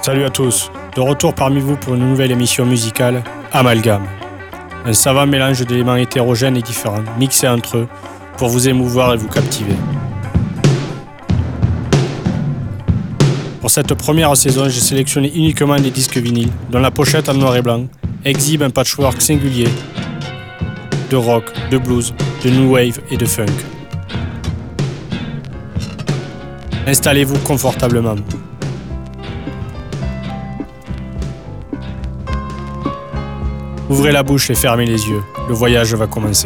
Salut à tous, de retour parmi vous pour une nouvelle émission musicale, Amalgame. Un savant mélange d'éléments hétérogènes et différents, mixés entre eux, pour vous émouvoir et vous captiver. Pour cette première saison, j'ai sélectionné uniquement des disques vinyles, dont la pochette en noir et blanc exhibe un patchwork singulier de rock, de blues, de new wave et de funk. Installez-vous confortablement. Ouvrez la bouche et fermez les yeux, le voyage va commencer.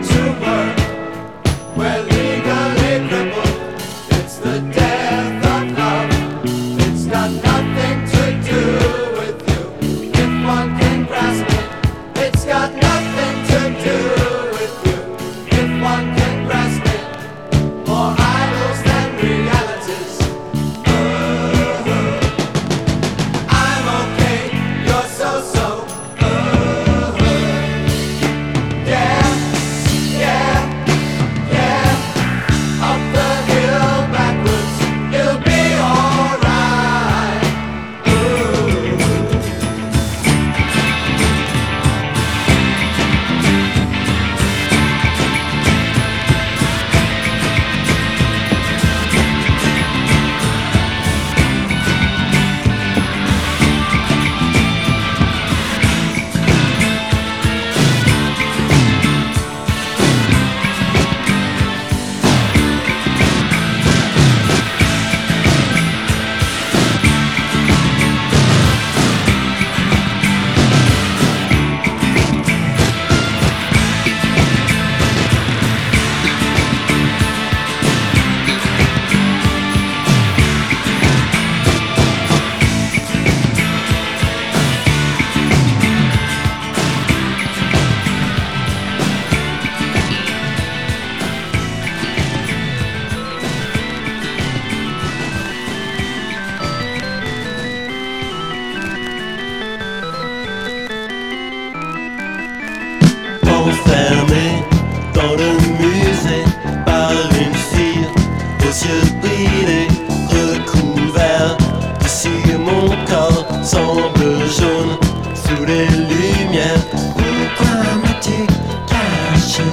Enfermé dans le musée par une fille aux yeux brillés, recouvert de cire, mon corps semble jaune sous les lumières. Pourquoi m'as-tu caché?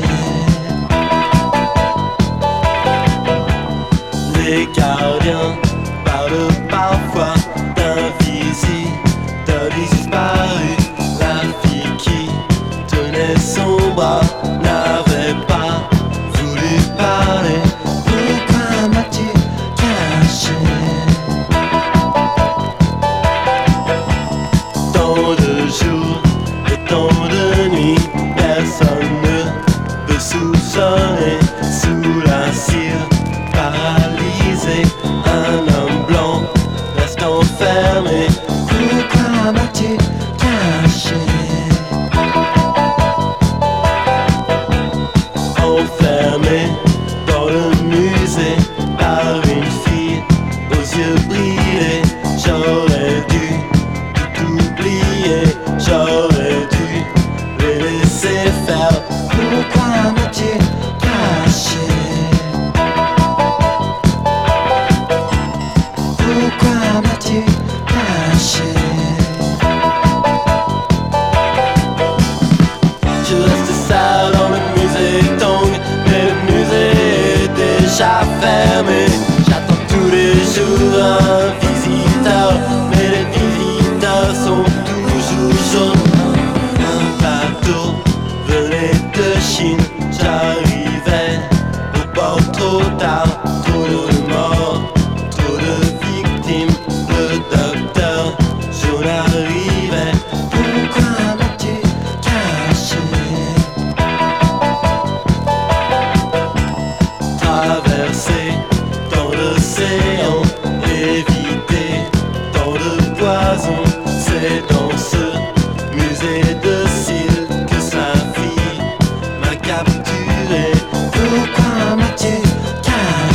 Les gardiens parlent parfois d'invisibles disparus. La fille qui tenait son bras n'avait pas voulu parler. Pourquoi m'as-tu caché? Tant de jours et tant de nuits, personne ne peut soupçonner. Sous la cire paralysé, un homme blanc reste enfermé. Pourquoi m'as-tu caché? Enfermé dans le musée par une fille aux yeux brillés. J'aurais dû tout oublier, j'aurais dû les laisser faire. Pourquoi m'as-tu caché? Pourquoi m'as-tu caché? Je reste seul dans le musée Tong, mais le musée est déjà fermé. J'attends tous les jours un visiteur, mais les visiteurs sont toujours jaunes. Un bateau venait de Chine, j'arrivais au port trop tard. Trop de morts, trop de victimes, le docteur jaune arrivait. Pourquoi m'as-tu caché? Traverser tant d'océans, éviter tant de poison. C'est dans ce musée de cire que sa fille m'a capturé. Pourquoi m'as-tu caché?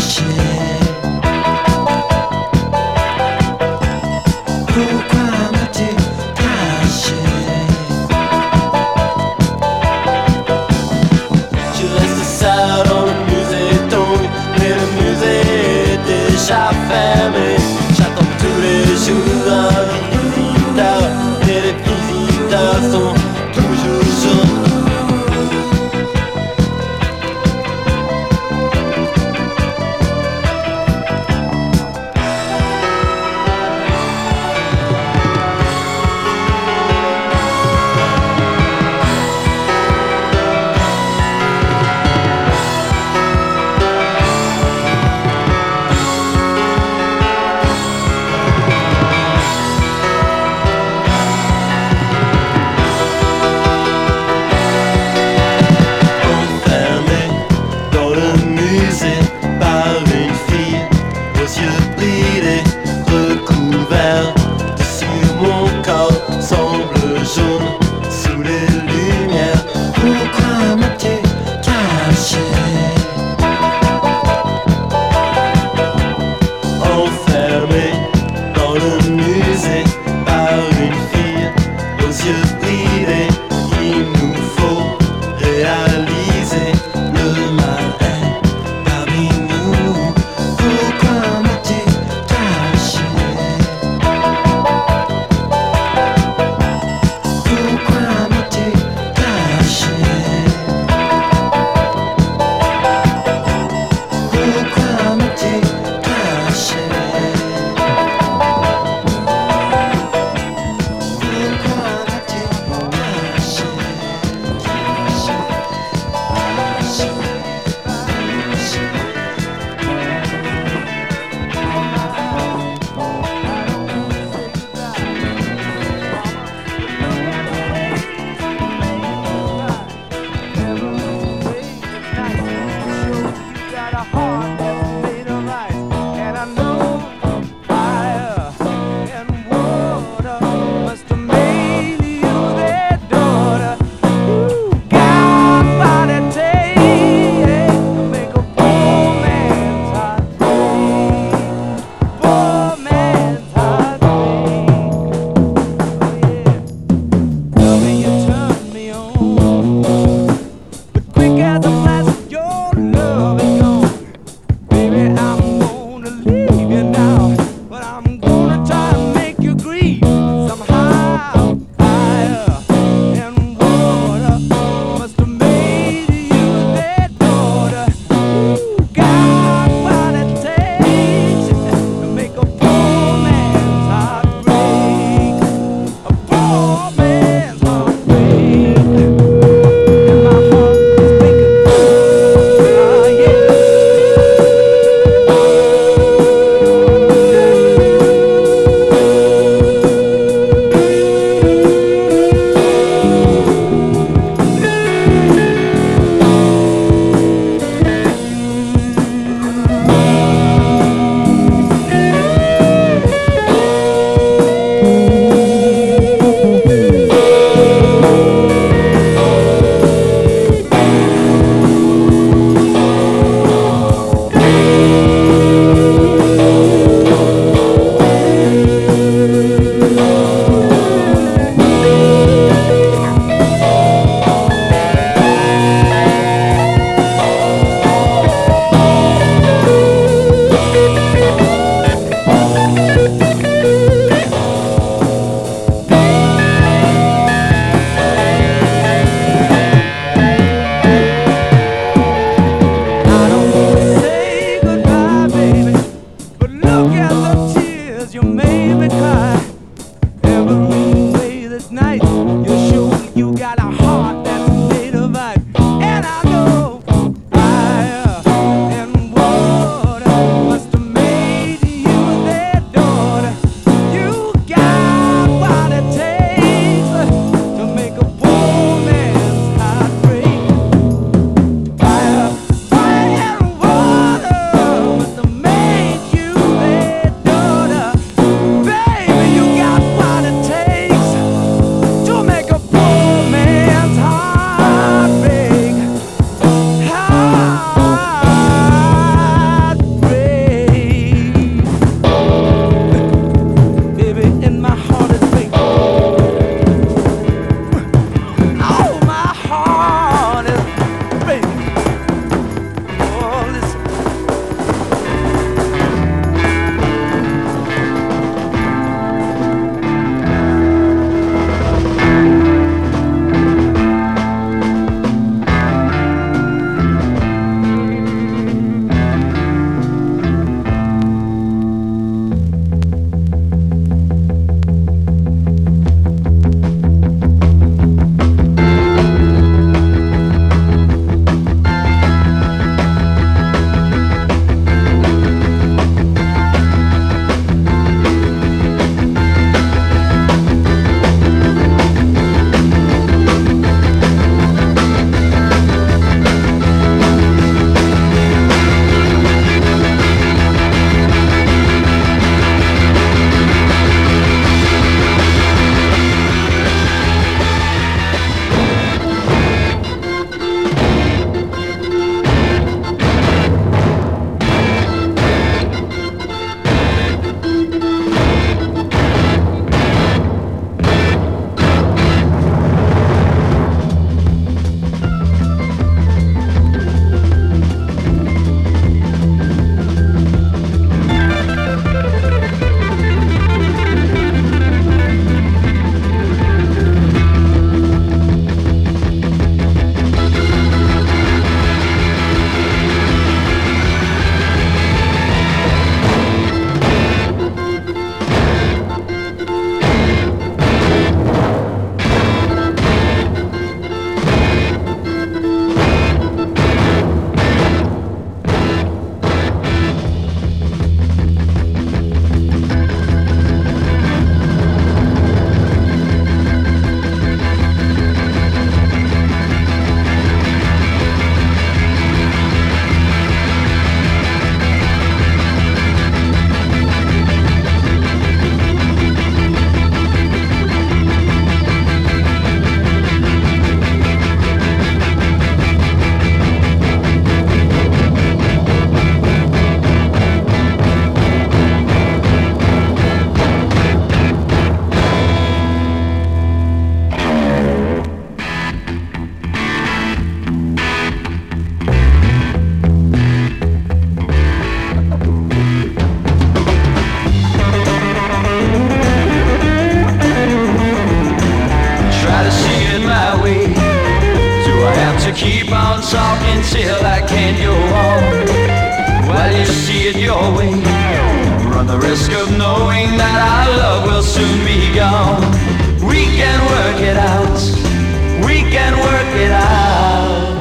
well, I can't go on while you see it your way. Run the risk of knowing that our love will soon be gone. We can work it out. We can work it out.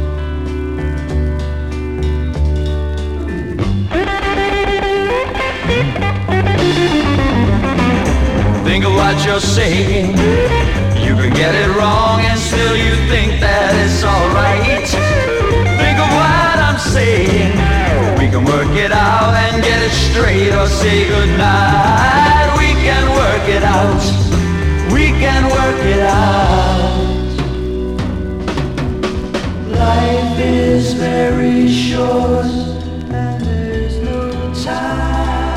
Think of what you're saying. You could get it wrong and still you think that it's alright. Think of what I'm saying. We can work it out and get it straight or say goodnight. We can work it out. We can work it out. Life is very short and there's no time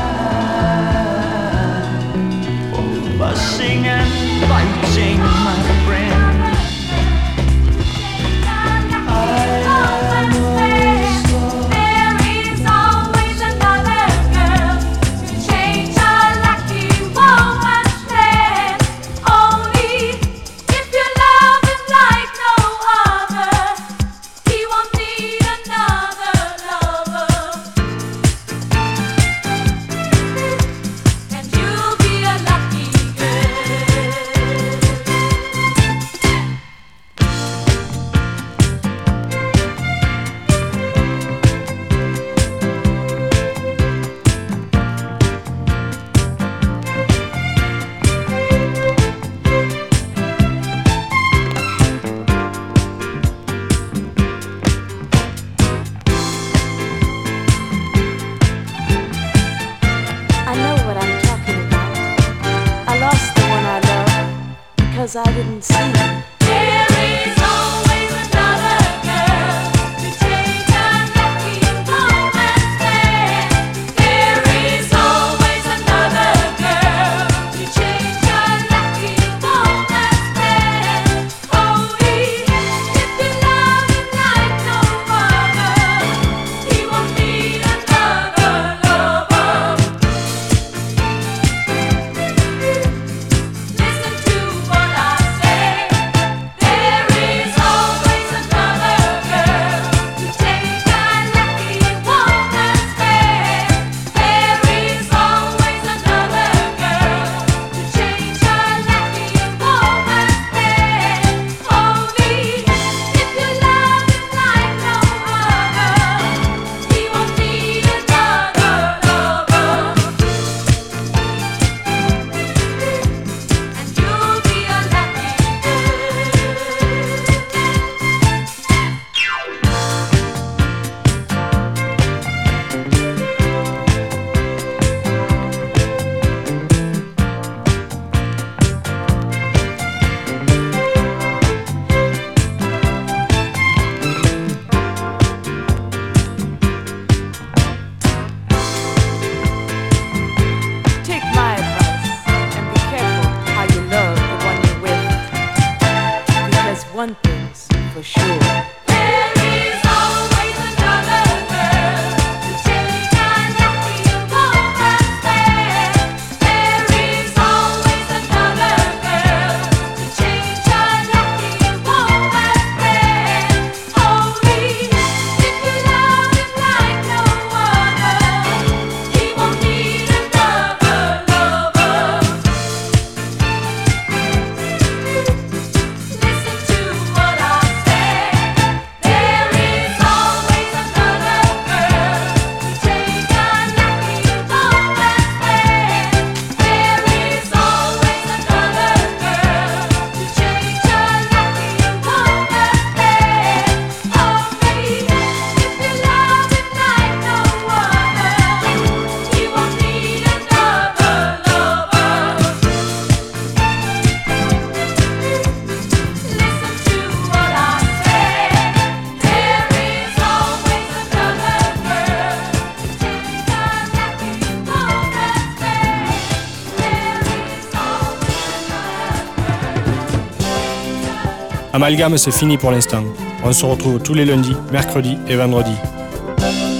for fussing and fighting, my friend. I didn't see. There is always another girl to take a lucky woman's stand. There is always another girl to change a lucky woman's stand. Oh, if you love him like no other, he won't need another lover. Listen to what I say. There is always another girl to take a lucky woman's stand. There is always another girl to change a lucky woman's stand. Only if you love him like no other, he won't need another lover. And you'll be a lucky Take my advice and be careful how you love the one you're with. Because one thing's for sure. There is always another girl to take a lucky woman's stand. There is always another girl to change a lucky woman's stand. Only if you love him like no other, he won't need another lover. Listen to what I say. There is always another girl to take a lucky woman's stand. There is always another girl to change a lucky woman's stand. Only if you love him like no other, he won't need another lover. Listen to what I say. There is always another girl to take a lucky woman's stand. There is always Amalgame, c'est fini pour l'instant. On se retrouve tous les lundis, mercredis et vendredis.